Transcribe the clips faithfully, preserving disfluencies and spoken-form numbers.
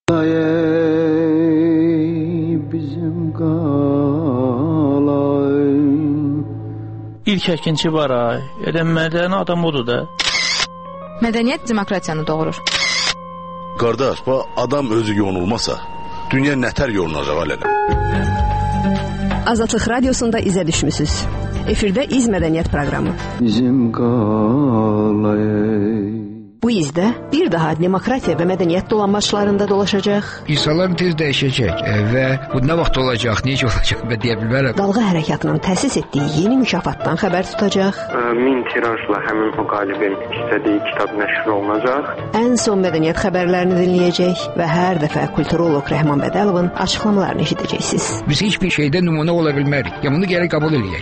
İlk əkinçi var ay, elə mədəni adam odur da. Mədəniyyət demokratiyanı doğurur. Qardaş, bu adam özü yonulmasa, dünya nətər yolunacaq alələ? Azadlıq Radiosunda izə düşmüsünüz. Efirdə İz Mədəniyyət proqramı. Bizim qalayı. Bu izdə bir daha demokratiya və mədəniyyət dolanbaçlarında dolaşacaq. İnsanlar tez dəyişəcək və bu nə vaxt olacaq, necə olacaq və deyə bilmərəm. Dalğa hərəkatının təsis etdiyi yeni mükafatdan xəbər tutacaq. Min tirajla həmin o qalibin istədiyi kitab nəşr olunacaq. Ən son mədəniyyət xəbərlərini dinləyəcək və hər dəfə kulturolog Rəhman Bədəlovun açıqlamalarını eşidəcəksiniz. Biz heç bir şeydə nümunə ola bilmərik. Ya bunu gərək qəbul edək.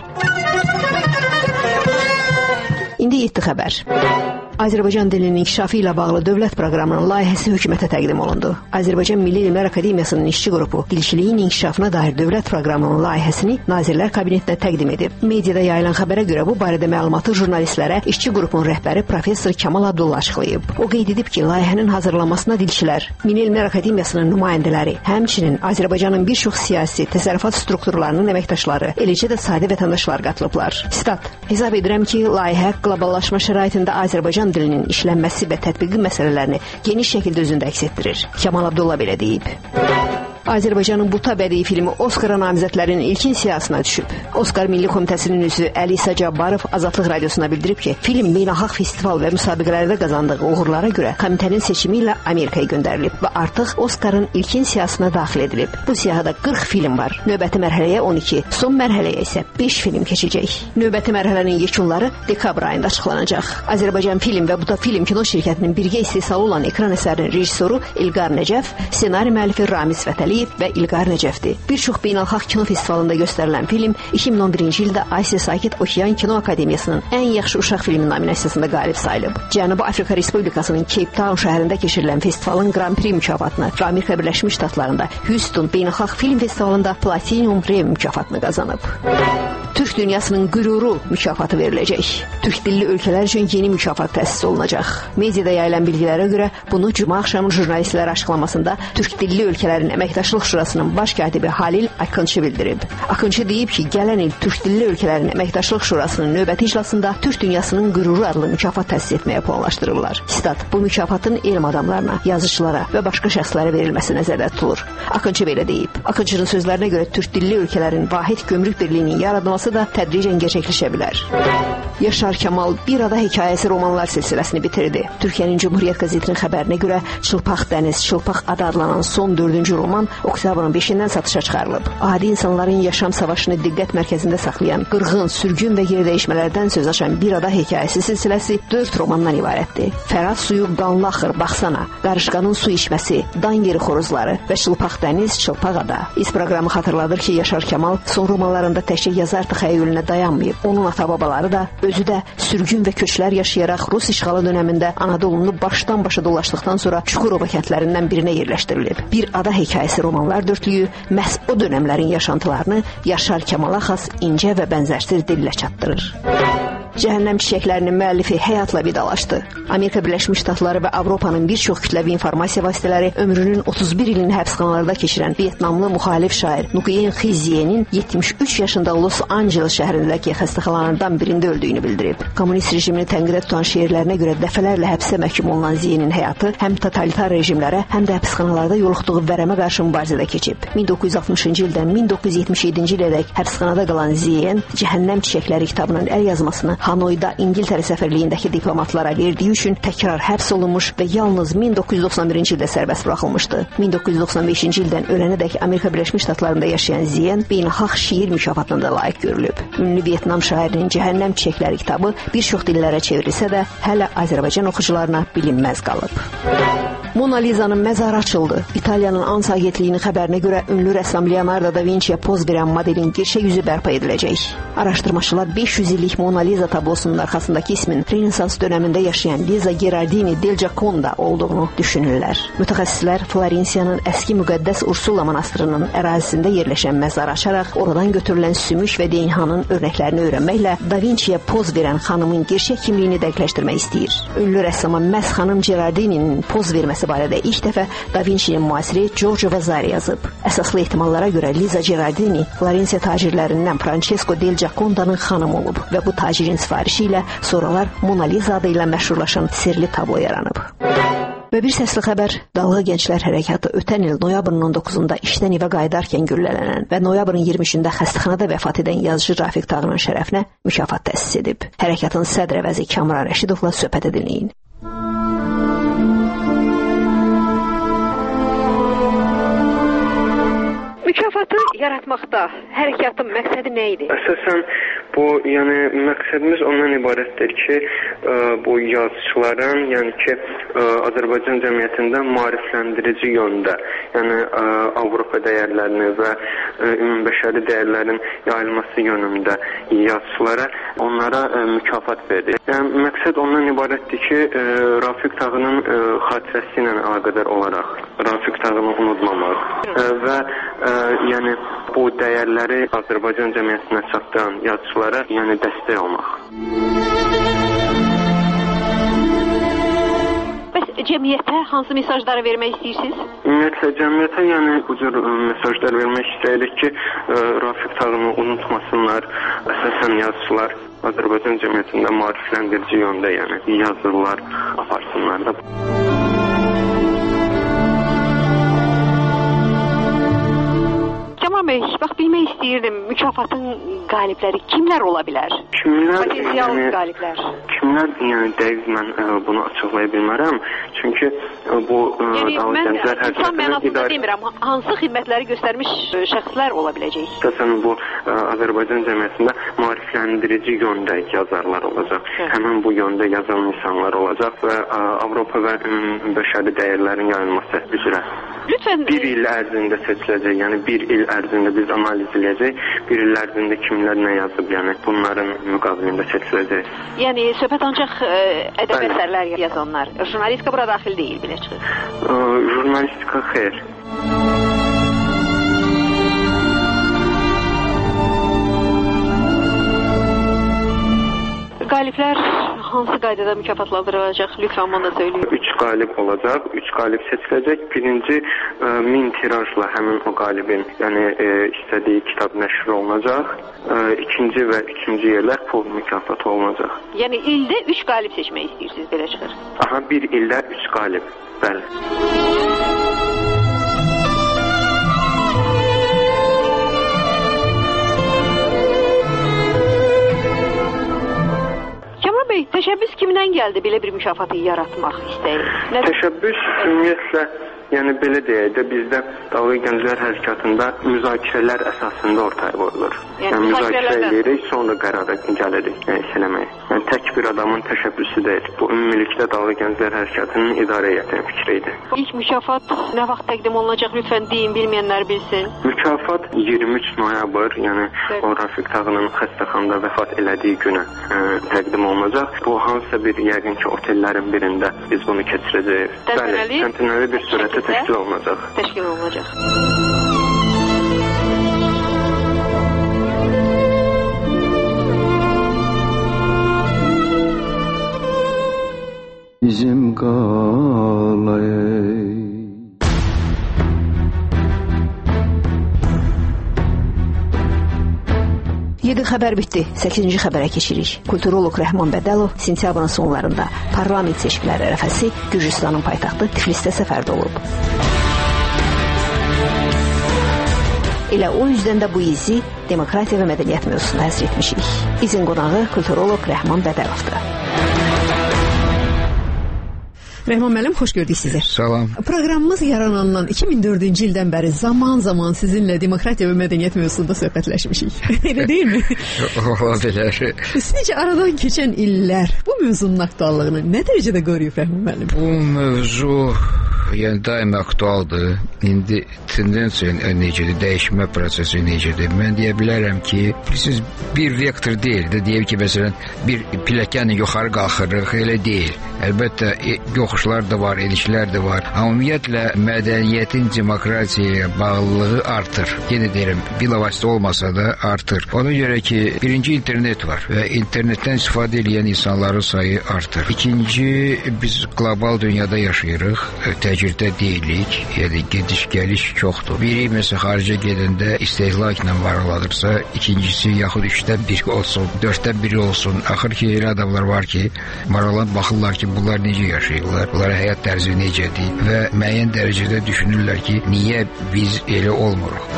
İndi yeddi xəbər. Azərbaycan dilinin inkişafı ilə bağlı dövlət proqramının layihəsi hökumətə təqdim olundu. Azərbaycan Milli Elmlər Akademiyasının işçi qrupu dilçiliyin inkişafına dair dövlət proqramının layihəsini Nazirlər Kabinetinə təqdim edib. Mediada yayılan xəbərə görə bu barədə məlumatı jurnalistlərə işçi qrupunun rəhbəri professor Kamal Abdullah açıqlayıb. O qeyd edib ki, layihənin hazırlanmasına dilçilər, Milli Elmlər Akademiyasının nümayəndələri, həmçinin Azərbaycanın bir çox siyasi təsərrüfat strukturlarının əməkdaşları, eləcə də sadə vətəndaşlar qatılıblar. Sitat: Hesab edirəm ki, layihə qloballaşma şəraitində Azərbaycan dilinin işlənməsi və tətbiqi məsələlərini geniş şəkildə özündə əks etdirir. Kamal Abdullah belə deyib. Azərbaycanın Buta bədii filmi Oskara namizədlərinin ilkin siyahısına düşüb. Oskar Milli Komitəsinin üzvü Əli İsa Cabbarov Azadlıq Radiosuna bildirib ki, film beynəlxalq festival və müsabiqələrdə qazandığı uğurlara görə komitənin seçimi ilə Amerikaya göndərilib və artıq Oskarın ilkin siyahısına daxil edilib. Bu siyahıda qırx film var. Növbəti mərhələyə on iki, son mərhələyə isə beş film keçəcək. Növbəti mərhələnin yekunları dekabr ayında açıqlanacaq. Azərbaycan Film və Buta Film kino şirkətinin birgə istehsalı olan ekran əsərinin rejissoru İlqar Nəcəf, ssenari müəllifi Ramiz Fətəli və İlqar Nəcəfdir. Bir çox beynəlxalq kino festivalında göstərilən film iki min on birinci ildə Asiya Sakit Okean Kino Akademiyasının ən yaxşı uşaq filmi nominasiyasında qalib sayılıb. Cənubi Afrika Respublikasının Cape Town şəhərində keçirilən festivalın Grand Prix mükafatını və Amerika Birləşmiş Ştatlarında Houston Beynəlxalq Film Festivalında Platinum Rem mükafatını qazanıb. Türk dünyasının qüruru mükafatı veriləcək. Türk dilli ölkələr üçün yeni mükafat təsis olunacaq. Mediada yayılan bilgilərə görə bunu cümə axşamı jurnalistlər açıqlamasında Türk dilli ölkələrin əməkdaşlıq şurasının baş katibi Halil Akınçı bildirib. Akınçı deyib ki, gələn il Türk dilli ölkələrin əməkdaşlıq şurasının növbəti iclasında Türk dünyasının qüruru adlı mükafat təsis etməyə planlaşdırırlar. Sitat: Bu mükafatın elm adamlarına, yazıçılara və başqa şəxslərə verilməsi nəzərdə tutulur. Akınçı belə deyib. Akınçının sözlərinə görə Türk dilli ölkələrin vahid gömrük birliyinin yaradılması da tədricən gerçəkləşə bilər. Yaşar Kemal Bir Ada hekayəsi romanlar silsiləsini bitirdi. Türkiyənin Cumhuriyyət qəzetinin xəbərinə görə Çılpaq Dəniz, Çılpaq Ada adlanan son dördüncü roman oktyabrın beşindən satışa çıxarılıb. Adi insanların yaşam savaşını diqqət mərkəzində saxlayan, qırğın, sürgün və geridəyişmələrdən söz açan Bir Ada hekayəsi silsiləsi dörd romandan ibarətdir. Fərad suyu qanlı axır, baxsana, Qarışqanın su içməsi, Dan yeri xoruzları və Çılpaq Dəniz, Çılpaq Ada. İz proqramı xatırladır ki, Yaşar Kemal son romanlarında təkcə yazar təxəyyülünə dayanmayıb. Onun ata-babaları da, özü də sürgün və köçlər yaşayaraq Rus işğalı dönəmində Anadolunu başdan başa dolaşdıqdan sonra Çukurova kəndlərindən birinə yerləşdirilib. Bir Ada hekayəsi romanlar dörtlüyü məhz o dönəmlərin yaşantılarını Yaşar Kemala xas incə və bənzərsiz dillə çatdırır. Cəhənnəm çiçəklərinin müəllifi həyatla vidalaşdı. Amerika Birləşmiş Ştatları və Avropanın bir çox kütləvi informasiya vasitələri ömrünün otuz bir ilini həbsxanalarda keçirən Vyetnamlı müxalif şair Nguyen Thi Dienin yetmiş üç yaşında Los Angeles şəhərindəki xəstəxanalardan birində öldüyünü bildirib. Kommunist rejimini tənqidə tutan şeirlərinə görə dəfələrlə həbsə məhkum olunan Dienin həyatı həm totalitar rejimlərə, həm də həbsxanalarda yoluxduğu vərəmə qarşı mübarizədə keçib. min doqquz yüz altmışıncı ildən min doqquz yüz yetmiş yeddinci ilədək həbsxanada qalan Dien Cəhənnəm çiçəkləri kitabının əl yazmasını Hanoyda İngiltərə səfirliyindəki diplomatlara verdiyi üçün təkrar həbs olunmuş və yalnız min doqquz yüz doxsan birinci ildə sərbəst buraxılmışdı. min doqquz yüz doxsan beşinci ildən ölənədək Amerika Birləşmiş Ştatlarında yaşayan Dien beynəlxalq şiir mükafatına da layiq görülüb. Ünlü Vyetnam şairinin Cəhənnəm çiçəkləri kitabı bir çox dillərə çevrilsə də hələ Azərbaycan oxucularına bilinməz qalıb. Mona Lisa'nın məzarı açıldı. İtaliyanın ANSA agentliyinin xəbərinə görə ünlü rəssam Leonardo da Vinci'yə poz verən modelin gerçək yüzü bərpa ediləcək. Araşdırmaçılar beş yüz illik Mona Lisa tablosunun arxasındakı ismin Rənesans dövründə yaşayan Liza Gherardini del Gioconda olduğunu düşünürlər. Mütəxəssislər Florensiyanın əski müqəddəs Ursula monastırının ərazisində yerləşən məzarı açaraq oradan götürülən sümük və D N A-nın örnəklərini öyrənməklə Da Vinci'yə poz verən xanımın gerçək kimliyini dəqiqləşdirmək istəyir. Ünlü rəssama məhz xanım Gherardini'nin poz verməsi barədə ilk dəfə Da Vinci-nin müasiri Giorgio Vasari yazıb. Əsaslı ehtimallara görə Liza Gerardini Florensiya tacirlərindən Francesco del Giaconda'nın xanımı olub və bu tacirin sifarişi ilə sonralar Mona Lisa adı ilə məşhurlaşan sirli tablo yaranıb. Və bir səsli xəbər, Dalğa Gənclər Hərəkatı ötən il noyabrın on doqquzunda işdən evə qayıdarkən güllələnən və noyabrın iyirmi üçündə xəstəxanada vəfat edən yazıcı Rafiq Tağının şərəfinə mükafat təsis edib. Hərəkatın sədr əvəzi Kamran Rəşidovla söhbət edilin. Mükafatı yaratmaqda hərəkatın məqsədi nə idi? Əsasən bu, yəni məqsədimiz ondan ibarətdir ki, ə, bu yazıçıların, yəni ki, ə, Azərbaycan cəmiyyətində maarifləndirici yöndə, yəni ə, Avropa dəyərlərini və ə, ümumbəşəri dəyərlərin yayılması yönündə yazıçılara onlara ə, mükafat verir. Yəni məqsəd ondan ibarətdir ki, ə, Rafiq Tağının ə, xatirəsi ilə əlaqədar olaraq Rafiq Tağını unutmamaq ə, və ə, yəni bu dəyərləri Azərbaycan cəmiyyətinə çatdıran yazıçılara yəni dəstək olmaq. Bəs cəmiyyətə hansı mesajları vermək istəyirsiniz? Ümumiyyətlə cəmiyyətə yəni bu cür mesajlar vermək istəyirik ki, ə, Rafiq Tağını unutmasınlar, əsasən yazıçılar Azərbaycan cəmiyyətində maarifləndirici yöndə yəni yazılar aparsınlar da. Bey, bax bilmək istəyirdim, mükafatın qalibləri kimlər ola bilər? Kimlər? Potensial yəni, qaliblər. Kimlər? Yəni dəqiq mən ə, bunu açıqlaya bilmərəm. Çünki ə, bu ə, yəni, mən insan mənasında idare... demirəm, hansı xidmətləri göstərmiş şəxslər ola biləcək? Səsən bu ə, Azərbaycan cəmiyyətində maarifləndirici yöndə yazarlar olacaq. Hı. Həmin bu yöndə yazan insanlar olacaq və ə, Avropa və bəşəri dəyərlərin yayılması üzrə. Lütfən bir il ərzində seçiləcək, yəni bir il ərzində biz analiz edəcək, bir il ərzində kimlər nə yazıb, yəni bunların müqabilində seçiləcək. Yəni söhbət ancaq ə, ədəb əsərlər yazanlar, jurnalistika bura daxil deyil, belə çıxır. Ə, jurnalistika xeyr. Qaliblər hansı qaydada mükafatlandırılacaq? Lütfən bana söyləyin. Üç qalib olacaq, üç qalib seçiləcək. Birinci ə, min tirajla həmin o qalibin, yəni ə, istədiyi kitab nəşr olunacaq. Ə, ikinci və üçüncü yerlər pul mükafatı olunacaq. Yəni ildə üç qalib seçmək istəyirsiniz, belə çıxır. Aha, bir ildə üç qalib, bəli. Təşəbbüs kimdən gəldi belə bir mükafatı yaratmaq istəyi? Təşəbbüs ümumiyyətlə, yəni belə deyək də bizdə Dalğa Gənclər Hərəkatında müzakirələr əsasında ortaya qoyulur. Yəni, yəni müzakirə edirik, sonra qərara gəlirik yəni, eləməyə. Yəni tək bir adamın təşəbbüsü deyil. Bu ümumilikdə Dalğa Gənclər Hərəkatının idarə heyətinin fikri idi. İlk mükafat nə vaxt təqdim olunacaq? Lütfən deyin, bilməyənlər bilsin. Mükafat iyirmi üç noyabr, yəni evet. O Rafiq Tağının xəstəxanada vəfat elədiyi günə ə, təqdim olunacaq. Bu hansısa bir yəqin ki otellərin birində biz bunu keçirəcəyik. Bəli, təntənəli bir surətdə təşkil olunacaq. Təşkil olunacaq. Bizim qalay. yedi xəbər bitdi. səkkizinci xəbərə keçirik. Kulturolog Rəhman Bədəlov sentyabrın sonlarında parlament seçkiləri ərəfəsi Gürcüstanın paytaxtı Tiflisdə səfərdə olub. Elə o yüzdən də bu izi demokratiya və mədəniyyət mövzusuna həsr etmişik. İzin qonağı kulturolog Rəhman Bədəlovdur. Rəhman müəllim, xoş gördük sizi. Salam. Proqramımız yaranandan iki min dördüncü ildən bəri zaman-zaman sizinlə demokratiya və mədəniyyət mövzusunda söhbətləşmişik. Elə deyilmi? Ola bilər. Sizcə aradan keçən illər bu mövzunun aktuallığını nə dərəcədə qoruyub Rəhman müəllim? Bu mövzu yəni daima aktualdır. İndi tendensiya necədir, dəyişmə prosesi necədir? Mən deyə bilərəm ki, siz bir vektor deyil də, deyək ki, məsələn, bir pilləkəni yuxarı qalxırıq, elə deyil. Əlbəttə, yoxuşlar da var, edişlər də var. Amma ümumiyyətlə, mədəniyyətin demokratiyaya bağlılığı artır. Yenə deyirəm, bilavasitə olmasa da artır. Ona görə ki, birinci internet var və internetdən istifadə edən insanların sayı artır. İkinci, biz qlobal dünyada yaşayırıq, tək təcriddə deyilik, yəni gediş-gəliş çoxdur. Biri məsələn xaricə gedəndə istehlakla varlanırsa, ikincisi yaxud üçdən biri olsun, dörddən biri olsun. Axır ki, elə adamlar var ki, maraqlanıb baxırlar ki, bunlar necə yaşayırlar, bunlara həyat tərzi necədir və müəyyən dərəcədə düşünürlər ki, niyə biz elə olmuruq?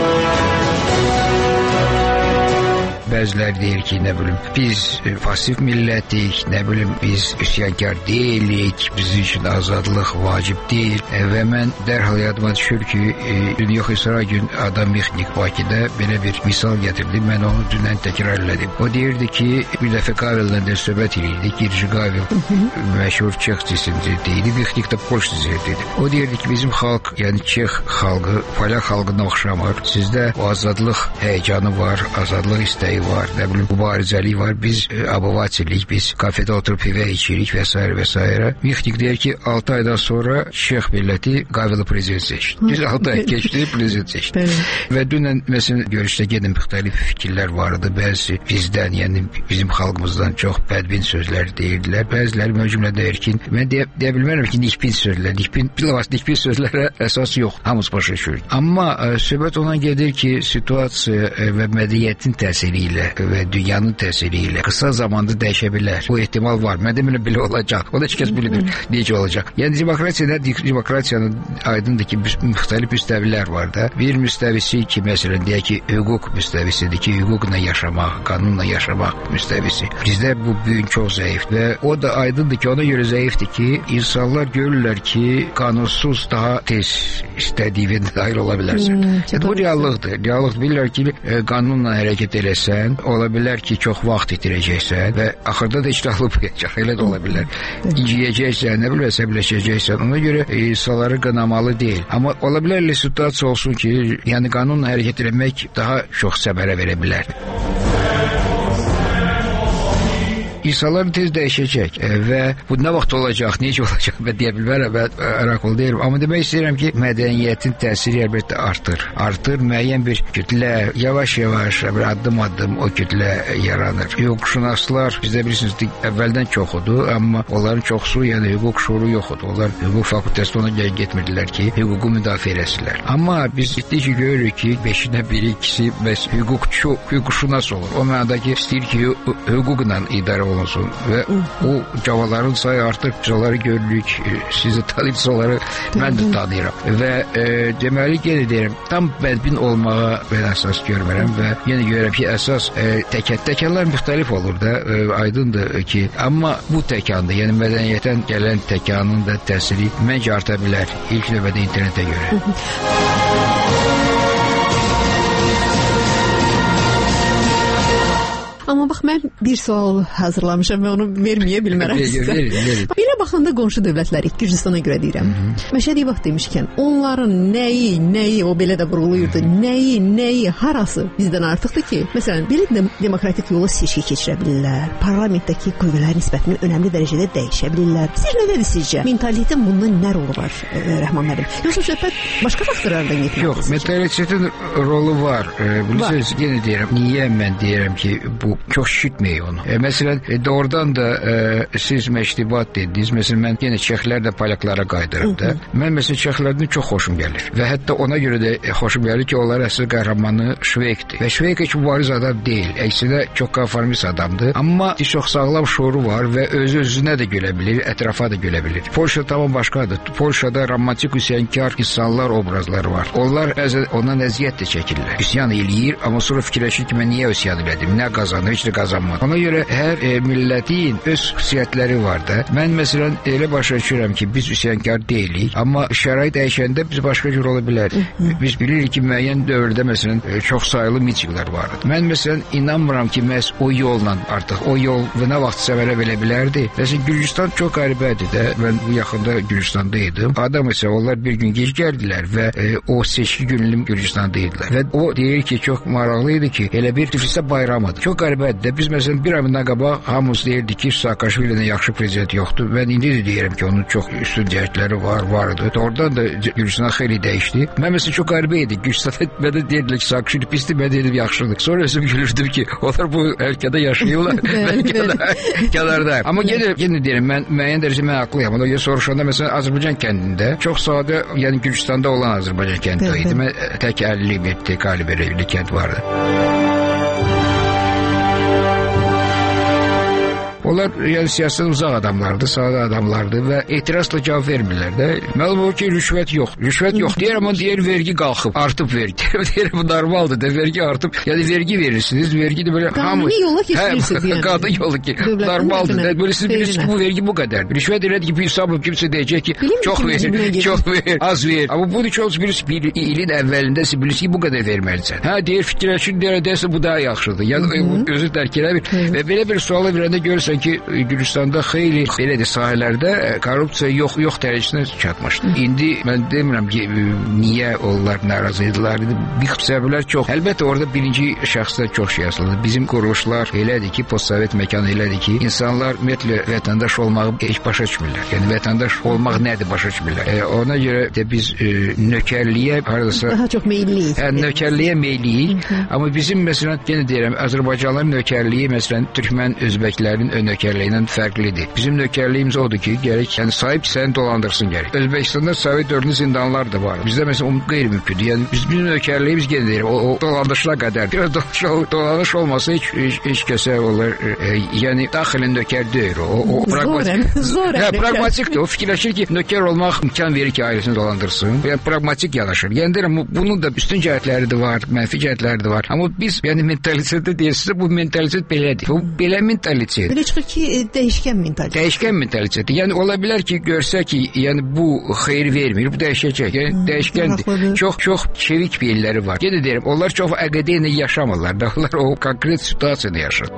Bəziləri deyir ki, nə bilim, biz pasif millətik, nə bilim, biz üsyankar deyilik, bizim üçün azadlıq vacib deyil və mən dərhal yadıma düşür ki, dün yox İsra gün Adam Mixnik Bakıda belə bir misal gətirdi, mən onu dünən təkrar elədim. O deyirdi ki, bir dəfə Qavel'dən də söhbət edirdik, Girji Qavel, məşhur Çex cisimciydi, Mixnik də Polş cisimciydi. O deyirdi ki, bizim xalq, yəni Çex xalqı, Polyak xalqına oxşamır, sizdə o azadlıq həyəcanı var, azadlıq istəyi var, nə bilim, mübarizəlik var, biz abavatilik, biz kafedə oturub pivə içirik və s. və s. Mixnik deyir ki, altı aydan sonra Çex milləti Qaveli prezident seçdi. Biz altı ay keçdi, prezident seçdi. Və dünən, məsələn, görüşdə gedən müxtəlif fikirlər vardı. Bəzi bizdən, yəni bizim xalqımızdan çox bədbin sözlər deyirdilər. Bəziləri mövcumla deyir ki, mən deyə, deyə bilmərəm ki, nikbin sözlər, nikbin, bilavas nikbin sözlərə əsas yox, hamımız başa düşürük. Amma ə, söhbət ona gedir ki, situasiya ə, və mədəniyyətin təsiri ilə və dünyanın təsiri ilə qısa zamanda dəyişə bilər. Bu ehtimal var. Mən demirəm belə olacaq. O da heç kəs bilmir necə olacaq. Yəni demokratiyada demokratiyanın aydındır ki, müxtəlif müstəvilər var da. Bir müstəvisi ki, məsələn deyək ki, hüquq müstəvisidir ki, hüquqla yaşamaq, qanunla yaşamaq müstəvisi. Bizdə bu bu gün çox zəifdir və o da aydındır ki, ona görə zəifdir ki, insanlar görürlər ki, qanunsuz daha tez istədiyi dair ola bilərsən. Hmm, yəni, bu reallıqdır. Reallıqdır. Bilirlər ki, qanunla hərəkət eləsən, ola bilər ki, çox vaxt itirəcəksən və axırda da heç də alınmayacaq. Elə də ola bilər. İnciyəcəksən, nə bilim, əsəbləşəcəksən. Ona görə insanları qınamalı deyil. Amma ola bilər elə situasiya olsun ki, yəni qanunla hərəkət etmək daha çox səmərə verə bilər. İnsanlar tez dəyişəcək və bu nə vaxt olacaq, necə olacaq mən deyə bilmərəm, mən əraqol deyirəm. Amma demək istəyirəm ki, mədəniyyətin təsiri əlbəttə artır. Artır, müəyyən bir kütlə, yavaş-yavaş, addım-addım o kütlə yaranır. Hüquqşünaslar, bizdə bilirsiniz, əvvəldən çoxudur, amma onların çoxsu, yəni hüquq şuuru yoxudur. Onlar hüquq fakültəsində ona gəlin getmirdilər ki, hüququ müdafiə eləsinlər. Amma biz getdik ki, görürük ki, beşindən biri, ikisi bəs hüquqçu, hüquqşünas olur. O mənada ki, istəyir ki, hüquqla idarə olunsun və o cavaların sayı artıqca onları görürük, sizi tanıyırsa onları mən də tanıyıram və e, deməli yenə deyirəm, tam bədbin olmağa mən əsas görmərəm və yenə görürəm ki, əsas e, təkən, təkənlər müxtəlif olur da, e, aydındır ki, amma bu təkandır, yəni mədəniyyətdən gələn təkanın da təsiri məncə arta bilər, ilk növbədə internetə görə. Amma bax, mən bir sual hazırlamışam və onu verməyə bilmərəm sizə. Belə baxanda qonşu dövlətləri, Gürcüstana görə deyirəm. Məşədi vaxt demişkən, onların nəyi, nəyi, o belə də vurğulayırdı, nəyi, nəyi, harası bizdən artıqdır ki, məsələn, belə də demokratik yola seçki keçirə bilirlər, parlamentdəki qüvvələr nisbətini önəmli dərəcədə dəyişə bilirlər. Siz nə dedi sizcə? Mentalitin bundan nə rolu var, Rəhman müəllim? Yoxsa söhbət başqa faktorlardan getməkdir? Yox, mentalitin rolu var. Bilirsiniz, yenə deyirəm, niyə mən deyirəm ki, bu çox şişirtməyək onu. E, məsələn, e, doğrudan da e, siz məştibat dediniz. Məsələn, mən yenə Çexlərlə Polyaklara qayıdıram da. Mən məsələn Çexlərdən çox xoşum gəlir. Və hətta ona görə də e, xoşum gəlir ki, onlar əsl qəhrəmanı Şveykdir. Və Şveyk heç mübariz adam deyil. Əksinə çox konformist adamdır. Amma çox sağlam şuuru var və özü-özünə də gülə bilir, ətrafa da gülə bilir. Polşa tamam başqadır. Polşada romantik üsyankar insanlar obrazları var. Onlar bəzən ondan əziyyət də çəkirlər. Üsyan eləyir, amma sonra fikirləşir ki, mən niyə üsyan elədim? Nə qazanır? Heç də qazanmadı. Ona görə hər e, millətin öz xüsusiyyətləri var da. Mən məsələn elə başa düşürəm ki, biz üsyankar deyilik, amma şərait dəyişəndə biz başqa cür ola bilərik. Biz bilirik ki, müəyyən dövrdə məsələn e, çox saylı mitinglər vardı. Mən məsələn inanmıram ki, məhz o yolla artıq o yol və nə vaxt səmərə verə bilərdi. Məsələn Gürcüstan çox qəribədir də. Mən bu yaxında Gürcüstanda idim. Adam isə onlar bir gün gec gəldilər və e, o seçki günlüm Gürcüstanda idilər. Və o deyir ki, çox maraqlı idi ki, elə bir Tiflisdə bayramıdır. Çox qəribədir də. Biz məsələn bir ayından qabaq hamımız deyirdik ki, Saakashvilidən yaxşı prezident yoxdur və mən indi də deyirəm ki, onun çox üstün cəhətləri var, vardı. Oradan da Gürcüstan xeyli dəyişdi. Mən məsələn çox qəribə idi. Gürcüstanda mənə deyirlər ki, Saakşvili pisdir, mən dedim yaxşıdır. Sonra özüm gülürdüm ki, onlar bu ölkədə yaşayırlar. Bəlkə də kənarda. Amma yenə yenə deyirəm, mən müəyyən dərəcədə mən haqlıyam. Ona görə soruşanda məsələn Azərbaycan kəndində çox sadə, yəni Gürcüstanda olan Azərbaycan kəndi idi. Mən tək əlli metr kaliberli kənd vardı. Onlar yəni siyasətdən uzaq adamlardı, sadə adamlardı və etirazla cavab vermirlər də. Məlum o ki, rüşvət yox. Rüşvət yox deyir, amma deyir vergi qalxıb, artıb vergi. Deyir bu normaldır da, vergi artıb. Yəni vergi verirsiniz, vergi də belə hamı qanuni yolla keçirirsiniz yəni. Qanuni yolla ki, normaldır da. Böyle siz bilirsiniz bu vergi bu qədər. Rüşvət elədi ki, bir hesabı kimsə deyəcək ki, çox ver, çox ver, az ver. Amma bunu çox bilirsiniz, bir ilin əvvəlində siz bilirsiniz ki, bu qədər verməlisən. Hə, deyir fikirləşir, deyir, deyirsə bu daha yaxşıdır. Yəni özü dərk eləmir. Və belə bir suala verəndə görürsən ki, Gürcüstanda xeyli belədir sahələrdə korrupsiya yox yox dərəcəsinə çatmışdı. İndi mən demirəm ki, niyə onlar narazı idilər. Bir səbəblər çox. Əlbəttə orada birinci şəxslər çox şey asılıdır. Bizim quruluşlar elədir ki, postsovet məkanı elədir ki, insanlar ümumiyyətlə vətəndaş olmağı heç başa düşmürlər. Yəni vətəndaş olmaq nədir başa düşmürlər. E, ona görə də biz e, nökərliyə haradasa daha çox meyilliyiz. Hə, nökərliyə meyilliyiz. Amma bizim məsələn yenə deyirəm, Azərbaycanlıların nökərliyi məsələn Türkmən özbəklərin nökərliyindən fərqlidir. Bizim nökərliyimiz odur ki, gərək yəni sahib səni dolandırsın gərək. Özbəkistanda Sovet dövrünün zindanlar da var. Bizdə məsələn o qeyri-mümkündür. Yəni biz bizim nökərliyimiz yenə deyirəm, o, o dolandırışına qədərdir. Biraz dolandırış, dolandırış olmasa heç heç, heç kəsə olur. E, yəni daxilən nökər deyil. O, o pragmatik. Zor. Hə, pragmatikdir. O fikirləşir ki, nökər olmaq imkan verir ki, ailəsini dolandırsın. Yəni pragmatik yanaşır. Yəni deyirəm, bunun da üstün cəhətləri də var, mənfi cəhətləri də var. Amma biz yəni mentalitetdə deyirsinizsə, bu mentalitet belədir. Bu belə mentalitet. Belə çıxır ki, dəyişkən mentalitet. Dəyişkən mentalitet. Yəni ola bilər ki, görsə ki, yəni bu xeyir vermir, bu dəyişəcək. Yəni dəyişkəndir. Çox çox çevik bir elləri var. Yenə deyirəm, onlar çox əqidə ilə yaşamırlar. Onlar o konkret situasiyada yaşayır.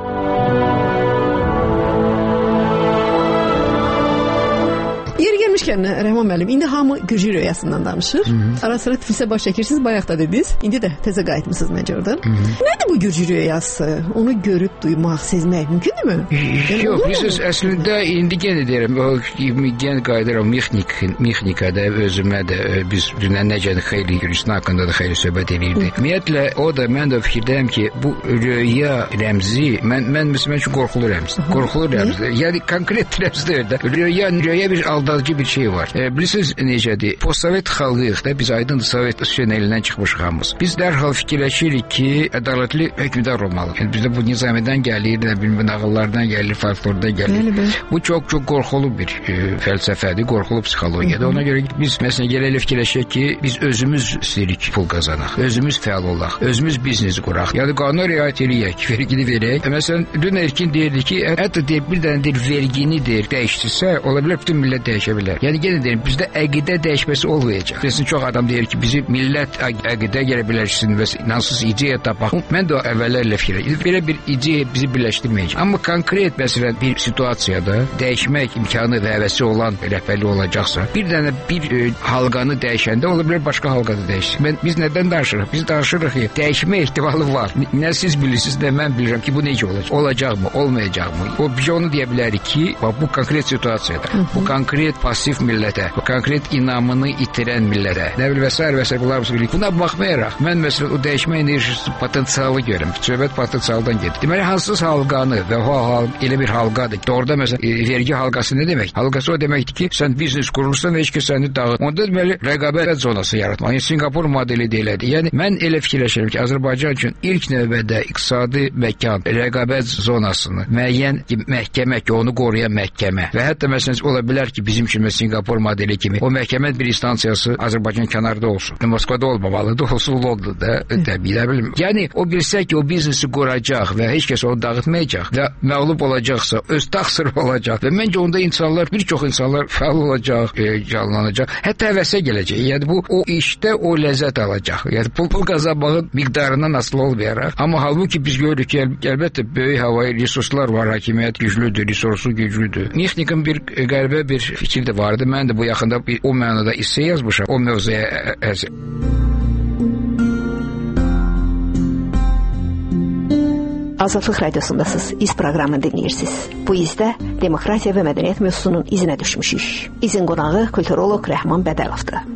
Yeri gəlmişkən Rəhman müəllim, indi hamı Gürcü rüyasından danışır. Ara sıra Tiflisə baş çəkirsiniz, bayaq da dediniz. İndi də təzə qayıtmısınız mən oradan. Nədir bu Gürcü rüyası? Onu görüb duymaq, sezmək mümkündürmü? Yəni, yox, biz əslində indi yenə deyirəm, o yenə qayıdıram Mixnikada özümə də biz dünən necə xeyli Gürcüstan haqqında da xeyli söhbət edirdi. Ümumiyyətlə o da mən də fikirdəyəm ki, bu rüya rəmzi mən mən məsələn üçün qorxulu rəmzdir. Qorxulu rəmzdir. Yəni konkret rəmzdir də. Rüya rüya bir aldadıcı bir şey var. E, bilirsiniz necədir? Postsovet xalqıyıq da, biz aydındır Sovet sönəlindən çıxmışıq hamımız. Biz dərhal fikirləşirik ki, ədalətli hökmdar olmalı. Yəni bizdə bu nizamiyyədən gəlir, nə bilim, nağıllardan gəlir, folklordan gəlir. Bəli, bu çox çox qorxulu bir e, fəlsəfədir, qorxulu psixologiyadır. Ona görə biz məsələn gələ fikirləşək ki, biz özümüz istəyirik pul qazanaq, özümüz fəal olaq, özümüz biznes quraq. Yəni qanuna riayət eləyək, vergini verək. E, məsələn, dün Erkin deyirdi ki, hətta deyir, bir dənə deyir, vergini deyir, dəyişdirsə, ola bilər bütün millət dəyişə bilər. Yəni yenə deyirəm, bizdə əqidə dəyişməsi olmayacaq. Məsələn, çox adam deyir ki, bizi millət əqidə gələ bilərsin və inansız ideya tapaq. Mən də əvvəllərlə fikirləşirəm. Belə bir ideya bizi birləşdirməyəcək. Amma konkret məsələn bir situasiyada dəyişmək imkanı və həvəsi olan rəhbərlik olacaqsa, bir dənə bir e, halqanı dəyişəndə ola bilər başqa halqa da dəyişsin. Mən biz nədən danışırıq? Biz danışırıq ki, dəyişmə ehtimalı var. Nə siz bilirsiniz, nə mən bilirəm ki, bu necə olacaq? Olacaqmı, olmayacaqmı? O biz onu deyə bilərik ki, bax bu konkret situasiyada, bu konkret pasif millətə, bu konkret inamını itirən millətə, nə bilim və s. və s. bunlar bilir. Buna baxmayaraq, mən məsələn o dəyişmə enerjisi potensialı görürəm. Söhbət potensialdan gedir. Deməli, hansız halqanı və o hal elə bir halqadır. Orada məsələn e, vergi halqası nə demək? Halqası o deməkdir ki, sən biznes qurursan və heç kəs səni dağıt. Onda deməli rəqabət zonası yaratmaq. Yəni Singapur modeli deyilədir. Yəni mən elə fikirləşirəm ki, Azərbaycan üçün ilk növbədə iqtisadi məkan, rəqabət zonasını müəyyən məhkəmə ki, onu qoruyan məhkəmə və hətta məsələn ola bilər ki, bizim üçün Singapur modeli kimi o məhkəmə bir instansiyası Azərbaycan kənarda olsun. Moskvada olmamalıdır, olsun Londonda, təbii də bilmirəm. Yəni o bilsə ki, o biznesi quracaq və heç kəs onu dağıtmayacaq və məğlub olacaqsa, öz təqsiri olacaq və məncə onda insanlar, bir çox insanlar fəal olacaq, e, canlanacaq, hətta həvəsə gələcək. Yəni bu o işdə o ləzzət alacaq. Yəni pul, pul qazanmağın miqdarından asılı olmayaraq. Amma halbuki biz görürük ki, əl əlbəttə böyük havayı resurslar var, hakimiyyət güclüdür, resursu güclüdür. Mixnik'in bir qəribə bir fikir də vardı. Mən də bu yaxında bir, o mənada hissə yazmışam, o mövzuya əz. Azadlıq Radiosundasınız. İz proqramını dinləyirsiniz. Bu izdə demokratiya və mədəniyyət mövzusunun izinə düşmüşük. İzin qonağı kulturoloq Rəhman Bədəlovdur.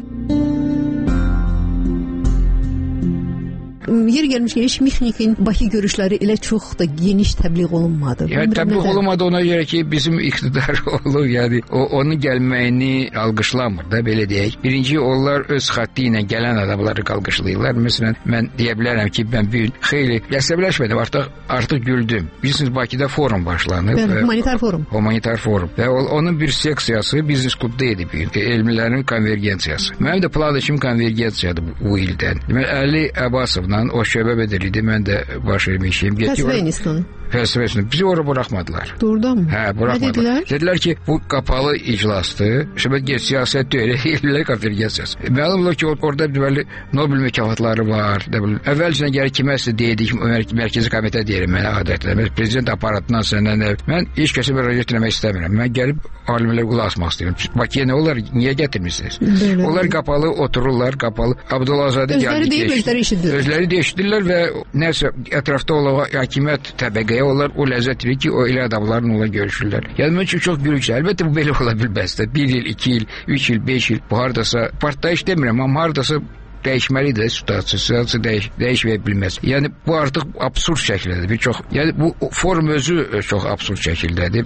Yer gəlmişkən heç Mixnikin Bakı görüşləri elə çox da geniş təbliğ olunmadı. Yəni təbliğ olunmadı ona görə ki, bizim iqtidar olur, yəni o onun gəlməyini alqışlamır da, belə deyək. Birinci, onlar öz xətti ilə gələn adamları alqışlayırlar. Məsələn, mən deyə bilərəm ki, mən bir xeyli əsəbləşmədim, artıq artıq güldüm. Bilirsiniz, Bakıda forum başlanıb. Bəli, humanitar forum. Humanitar forum. Və onun bir seksiyası biznes klubda idi, bir elmlərin konvergensiyası. Mənim də planım konvergensiyadır bu ildən. Deməli, Əli Abbasovla o şöbə edirdi, mən də baş vermişim. Fəlsəfə institutu. Fəlsəfə institutu. Bizi oraya buraxmadılar. Doğrudan mı? Hə, buraxmadılar. Dedilər? Dedilər ki, bu qapalı iclasdır. Şöbə siyasət deyil, elmlər konferensiyası. Məlumdur ki, orada deməli Nobel mükafatları var. Əvvəlcədən gəlir kiməsə dedik, mərkəzi komitə deyirəm mən adətən. Prezident aparatından səndən mən heç kəsə müraciət etmək istəmirəm. Mən gəlib alimlərə qulaq asmaq istəyirəm. Bakıya nə olar? Niyə gətirmisiniz? Onlar qapalı otururlar, qapalı. Abdullazadə gəldi. Özləri deyib, özləri eşidirlər. Özləri də eşidirlər və nəsə ətrafda olan hakimiyyət təbəqəyə onlar o ləzzət verir ki, o elə adamlarla onlar görüşürlər. Yəni mən üçün çox gülünç. Əlbəttə bu belə ola bilməzdir. Bir il, iki il, üç il, beş il bu hardasa partlayış demirəm, amma hardasa dəyişməlidir situasiya, situasiya dəyiş, dəyişməyə bilməz. Yəni bu artıq absurd şəkildədir. Bir çox, yəni bu forum özü çox absurd şəkildədir.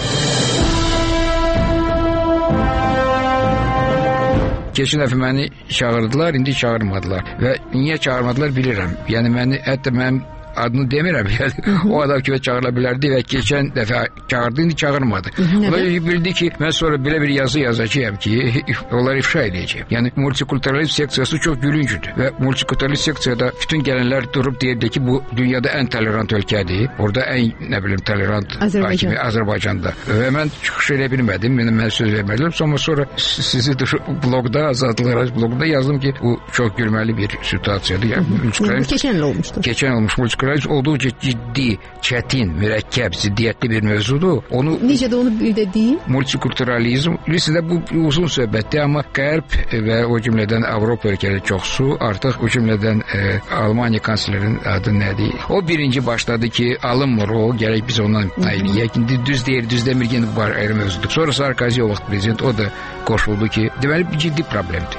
Keçən dəfə məni çağırdılar, indi çağırmadılar. Və niyə çağırmadılar bilirəm. Yəni məni, hətta mənim adını demirəm, yəni o adam kimi çağırıla bilərdi və keçən dəfə çağırdı, indi çağırmadı. Ona bildi ki, mən sonra belə bir yazı yazacağım ki, onları ifşa edəcəyim. Yəni multikulturalizm seksiyası çox gülüncüdür və multikulturalizm seksiyada bütün gələnlər durub deyirdi ki, bu dünyada ən tolerant ölkədir. Orada ən, nə bilim, tolerant hakimi Azərbaycanda. Və mən çıxış edə bilmədim, mən, mən söz vermədim. Sonra sonra sizi blogda, Azadlıq blogda yazdım ki, bu çox gülməli bir situasiyadır. Yəni, bu keçən il olmuşdu. Keçən olmuş multikulturalizm olduqca ciddi, çətin, mürəkkəb, ziddiyyətli bir mövzudur. Onu necə də onu bir də deyim? Multikulturalizm, lisədə bu uzun söhbətdir, amma Qərb və o cümlədən Avropa ölkələri çoxsu, artıq o cümlədən e, Almaniya kanslerinin adı nədir? O birinci başladı ki, alınmır o, gərək biz ondan imtina eləyək. İndi düz deyir, düz demir, yenə bu ayrı mövzudur. Sonra Sarkozy o vaxt prezident, o da qoşuldu ki, deməli bir ciddi problemdir.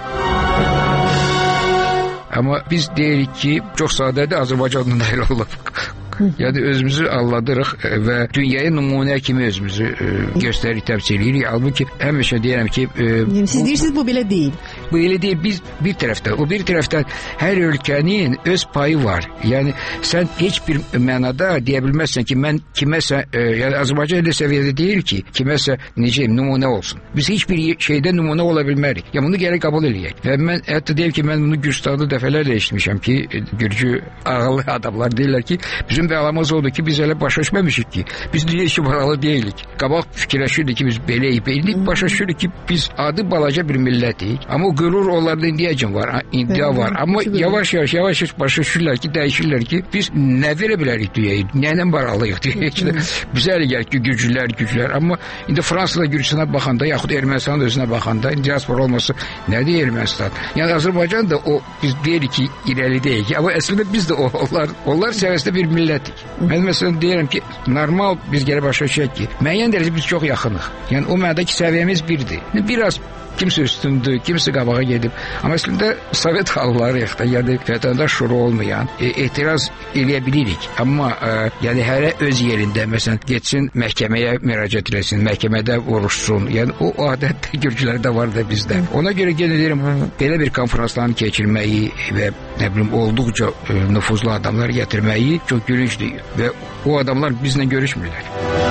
Amma biz deyirik ki, çox sadədir, Azərbaycandan da elə olub. Yəni özümüzü alladırıq və dünyaya nümunə kimi özümüzü e, göstərir, təmsil edirik. Halbuki həmişə deyirəm ki, e, yəni, siz bu, deyirsiniz bu belə deyil. Bu elə deyil. Biz bir tərəfdən, o bir tərəfdən hər ölkənin öz payı var. Yəni sən heç bir mənada deyə bilməzsən ki, mən kiməsə, e, yəni Azərbaycan elə səviyyədə deyil ki, kiməsə necə nümunə olsun. Biz heç bir şeydə nümunə ola bilmərik. Yəni bunu gərək qəbul eləyək. Və mən hətta deyim ki, mən bunu Gürcüstanda dəfələrlə eşitmişəm ki, Gürcü ağıllı adamlar deyirlər ki, bizim bəlamız odur ki, biz elə başa düşməmişik ki, biz dünya işi baralı deyilik. Qabaq fikirləşirdik ki, biz beləyik. İndi başa düşürük ki, biz adi balaca bir millətik. Amma o qürur onlarda indiyəcən var, indiya var. Amma yavaş-yavaş, yavaş-yavaş başa düşürlər ki, dəyişirlər ki, biz nə verə bilərik dünyaya, nəylə baralıyıq deyək ki, bizə elə gəlir ki, güclər, güclər. Amma indi Fransada Gürcüstana baxanda, yaxud Ermənistanın özünə baxanda, diaspora olması nədir Ermənistan? Yəni Azərbaycan da o, biz deyirik ki, irəli deyik. Amma əslində biz də o, onlar, onlar səviyyəsində bir millət. Mən məsələn deyirəm ki, normal biz gələ başa düşək ki, müəyyən dərəcədə biz çox yaxınıq. Yəni o mənadakı səviyyəmiz birdir. Biraz kimsə üstündür, kimsə qabağa gedib. Amma əslində Sovet hallarıyıq da, yəni vətəndaş şüuru olmayan, e, etiraz eləyə bilirik. Amma e, yəni hərə öz yerində, məsələn, getsin məhkəməyə müraciət etsin, məhkəmədə vuruşsun. Yəni o adət Gürcülərdə var da bizdə. Ona görə yenə deyirəm, belə bir konferansların keçirməyi və nə bilim olduqca e, nüfuzlu adamlar gətirməyi çox gülüncdür və o adamlar bizlə görüşmürlər.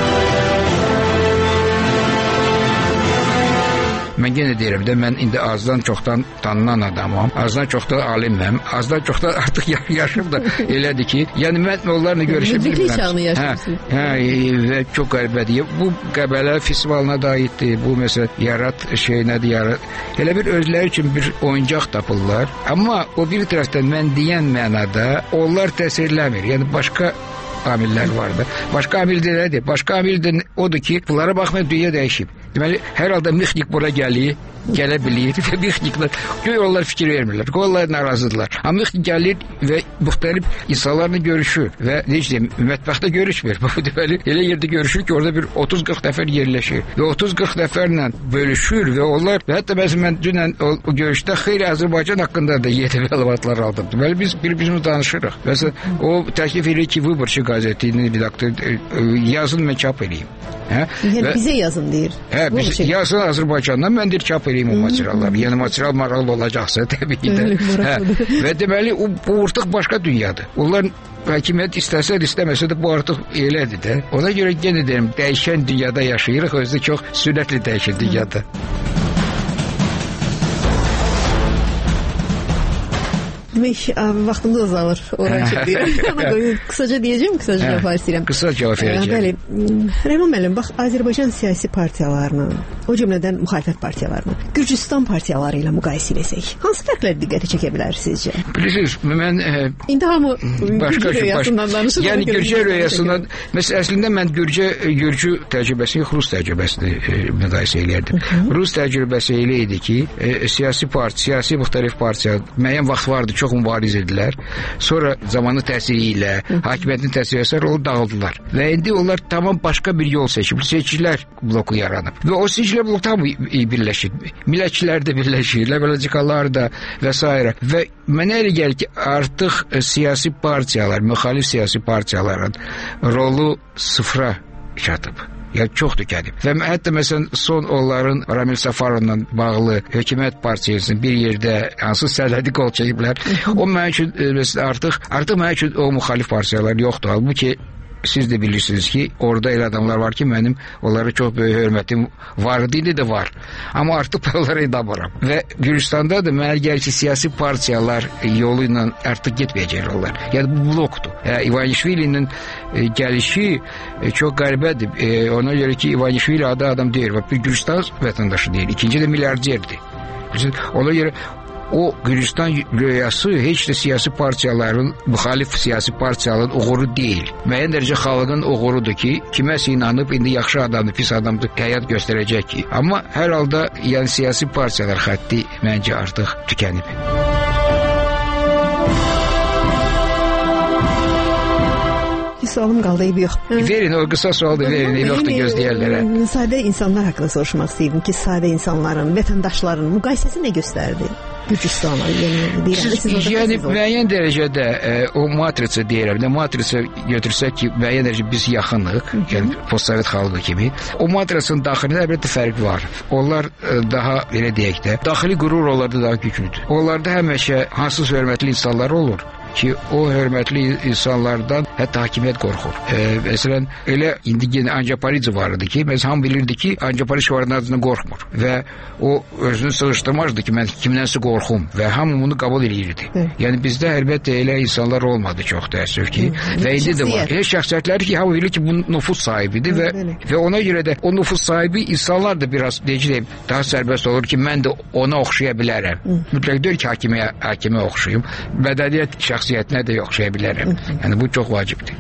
Mən yenə deyirəm də, mən indi azdan çoxdan tanınan adamam, azdan çoxdan aliməm, azdan çoxdan artıq yaşım da elədir ki, yəni mən onlarla görüşə bilmirəm. Hə, hə, və çox qəribədir. Bu Qəbələ festivalına da aiddir, bu məsələn yarat şeyinədir, yarat. Elə bir özləri üçün bir oyuncaq tapırlar, amma o bir tərəfdən mən deyən mənada onlar təsirləmir, yəni başqa amillər var da. Başqa amil də nədir? Başqa amil də odur ki, bunlara baxmayın dünya dəyişib. Deməli, hər halda Mixnik bura gəlir, gələ bilir və müxtəliklər göy onlar fikir vermirlər. Onlar narazıdırlar. Amma müxtəlik gəlir və müxtəlif insanlarla görüşür və necə deyim, mətbəxdə görüşmür. Bu deməli elə yerdə görüşür ki, orada bir otuz qırx nəfər yerləşir və otuz qırx nəfərlə bölüşür və onlar və hətta məsələn mən dünən o, o görüşdə xeyli Azərbaycan haqqında da yeni məlumatlar aldım. Deməli biz bir-birimizlə danışırıq. Məsələn o təklif edir ki, Vыборчы qəzetinin redaktor yazın mən çap edeyim. Hə? Yəni və, bizə yazın deyir. Hə, biz şey. yazın Azərbaycandan mən deyir çap edeyim o materialları. Yəni material maraqlı olacaqsa təbii ki də. Hə, və deməli o bu artıq başqa dünyadır. Onlar hakimiyyət istəsə də istəməsə də bu artıq elədir də. Ona görə yenə deyirəm, dəyişən dünyada yaşayırıq, özü də çox sürətli dəyişən dünyada. Demək, vaxtımız azalır. Kısaca deyəcəm, kısaca cavab istəyirəm. Qısa cavab verəcəm. Bəli. Rəhman müəllim, bax, Azərbaycan siyasi partiyalarını, o cümlədən müxalifət partiyalarını Gürcüstan partiyaları ilə müqayisə etsək, hansı fərqləri diqqəti çəkə bilər sizcə? Bilirsiniz, mən e, İndi hamı başqa Gürcü rüyasından danışır. Yəni Gürcü rüyasından, məsələn, əslində mən Gürcü Gürcü təcrübəsini Rus təcrübəsini e, müqayisə eləyərdim. Rus təcrübəsi elə idi ki, e, siyasi parti, siyasi müxtəlif partiya müəyyən vaxt vardı, çox mübariz edilər. Sonra zamanın təsiri ilə, hakimiyyətin təsiri ilə onu dağıldılar. Və indi onlar tamam başqa bir yol seçib. Seçicilər bloku yaranıb. Və o seçicilər bloku tam birləşir. Millətçilər də birləşir, liberalcılar da və s. Və mənə elə gəlir ki, artıq siyasi partiyalar, müxalif siyasi partiyaların rolu sıfıra çatıb. Yəni çoxdur gəlib. Və hətta məsələn son onların Ramil Safarovla bağlı hökumət partiyasının bir yerdə hansı sərhədi qol çəkiblər. O mənim üçün məsələn artıq artıq mənim üçün o müxalif partiyalar yoxdur. Halbuki siz də bilirsiniz ki, orada elə adamlar var ki, mənim onlara çox böyük hörmətim var idi, indi də var. Amma artıq onlara inanmıram. Və Gürcüstanda da mənə gəlir ki, siyasi partiyalar yolu ilə artıq getməyəcək onlar. Yəni bu blokdur. Yəni, İvanişvilinin e, gəlişi e, çox qəribədir. E, ona görə ki, İvanişvili adı adam deyir. Bir Gürcüstan vətəndaşı deyil. İkinci də milyarderdir. Ona görə o Gürcistan rüyası heç də siyasi partiyaların, müxalif siyasi partiyaların uğuru deyil. Müəyyən dərəcə xalqın uğurudur ki, kiməsə inanıb, indi yaxşı adamdır, pis adamdır, həyat göstərəcək ki. Amma hər halda yəni siyasi partiyalar xətti məncə artıq tükənib. Bir sualım qaldı, eybi yox. Verin, o qısa sualda verin, eybi yoxdur gözləyərlərə. Sadə insanlar haqqında soruşmaq istəyirdim ki, sadə insanların, vətəndaşların müqayisəsi nə göstərdi? Gürcüstan'a yəni deyirəm. Yəni müəyyən dərəcədə e, o matriça deyirəm də, matriça götürsək ki, müəyyən dərəcədə biz yaxınıq, yəni postsovet xalqı kimi. O matricasının daxilində əlbəttə fərq var. Onlar e, daha belə deyək də, daxili qürur onlarda daha güclüdür. Onlarda həmişə hansız hörmətli insanlar olur ki, o hörmətli insanlardan hətta hakimiyyət qorxur. E, məsələn, elə indi yenə Ancaparidze var idi ki, məsələn, hamı bilirdi ki, Ancaparidze varın adından qorxmur və o özünü sığışdırmazdı ki, mən kimdənsə qorxum və hamı bunu qəbul edirdi. Hı. Yəni bizdə əlbəttə elə insanlar olmadı çox təəssüf ki, Hı. və indi də var. Elə şəxsiyyətlər ki, hamı bilir ki, bu nüfuz sahibidir və, və ona görə də o nüfuz sahibi insanlar da biraz, deyəcəyim, daha sərbəst olur ki, mən də ona oxşaya bilərəm. Hı. Mütləq deyir ki, hakimə, hakimə oxşayım. Mədəniyyət şəxsiyyətinə də oxşaya bilərəm. Yəni bu çox vacibdir.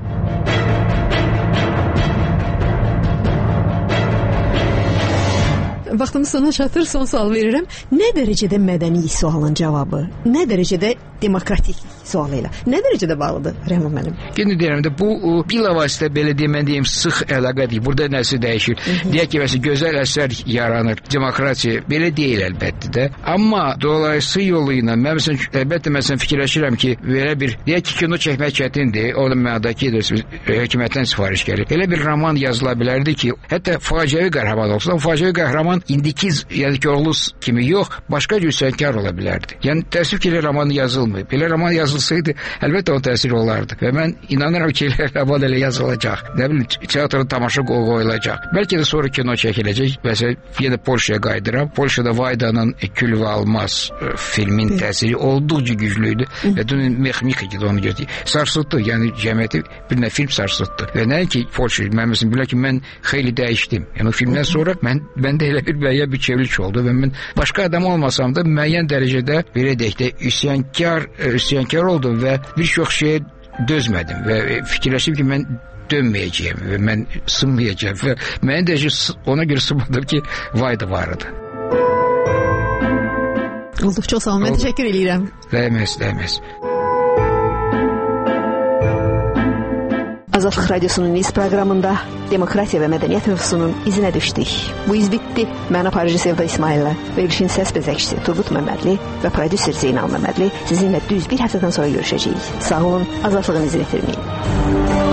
Vaxtımız sona çatır, son sual verirəm. Nə dərəcədə mədəni sualın cavabı, nə dərəcədə demokratik sualı ilə, nə dərəcədə bağlıdır Rəhman müəllim? Yenə deyirəm də, bu bilavasitə belə deyim, mən deyim, sıx əlaqədir. Burada nəsə dəyişir. Deyək ki, məsələn, gözəl əsər yaranır, demokratiya belə deyil əlbəttə də. Amma dolayısı yolu ilə, mən məsələn, əlbəttə məsələn fikirləşirəm ki, belə bir, deyək ki, kino çəkmək çətindir, onun mənada ki, hökumətdən sifariş gəlir. Elə bir roman yazıla bilərdi ki, hətta faciəvi qəhrəman olsun, faciəvi qəhrəman indiki, yəni ki, oğluz kimi yox, başqa cür sənkar ola bilərdi. Yəni, təəssüf ki, elə roman yazılmayıb. Elə roman yazılsaydı, əlbəttə o təsir olardı. Və mən inanıram ki, elə roman elə yazılacaq. Nə bilim, teatrın tamaşa qoyulacaq. Bəlkə də sonra kino çəkiləcək. Məsələn, yenə Polşaya qayıdıram. Polşada Vaydanın Kül və Almaz filmin təsiri olduqca güclüydü. Və dünün mexnika ki, onu gördük. Sarsıtdı, yəni cəmiyyəti bir nə film sarsıtdı. Və nə ki, Polşa, mən məsələn, bilə ki, mən xeyli dəyişdim. Yəni o filmdən sonra mən, məndə elə bir müəyyən bir çevrilik oldu və mən başqa adam olmasam da müəyyən dərəcədə belə deyək də üsyankar, üsyankar oldum və bir çox şeyə dözmədim və fikirləşdim ki, mən dönməyəcəyim və mən sınmayacağım və mən də ona görə sınmadım ki, Vayda var idi. olduq. Çox sağ olun. Mən təşəkkür edirəm. Dəyməz, dəyməz. Azadlıq Radiosunun iz proqramında demokratiya və mədəniyyət mövzusunun izinə düşdük. Bu iz bitdi. Mən aparıcı Sevda İsmaillə, verilişin səs bezəkçisi Turgut Məmmədli və prodüser Zeynal Məmmədli sizinlə düz bir həftədən sonra görüşəcəyik. Sağ olun, azadlığın izini itirməyin.